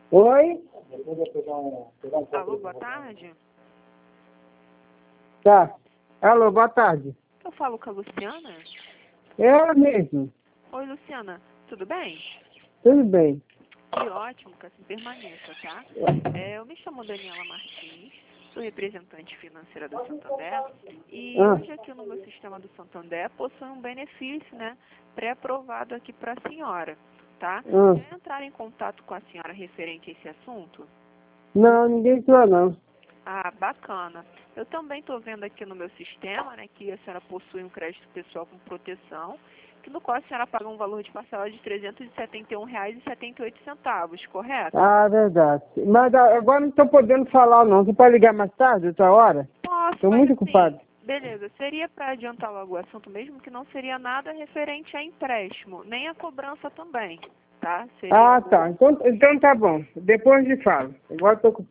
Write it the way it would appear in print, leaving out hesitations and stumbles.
Oi? Alô, boa tarde. Tá. Alô, boa tarde. Eu falo com a Luciana. Eu mesmo. Oi, Luciana. Tudo bem? Tudo bem. Que ótimo que assim permaneça, tá? Eu me chamo Daniela Martins, sou representante financeira do Santander e hoje aqui no meu sistema do Santander possui um benefício, né, pré-aprovado aqui para a senhora, tá? Quer entrar em contato com a senhora referente a esse assunto? Não, ninguém entrou não. Ah, bacana. Eu também estou vendo aqui no meu sistema, né, que a senhora possui um crédito pessoal com proteção, que no qual a senhora paga um valor de parcela de R$ 371,78, correto? Ah, verdade. Mas agora não estou podendo falar não. Você pode ligar mais tarde, outra hora? Posso, Estou mas muito assim, ocupado. beleza. Seria para adiantar logo o assunto mesmo, que não seria nada referente a empréstimo, nem a cobrança também, tá? Seria Ah, algo... tá. Então tá bom. Depois a gente fala. Agora estou ocupado.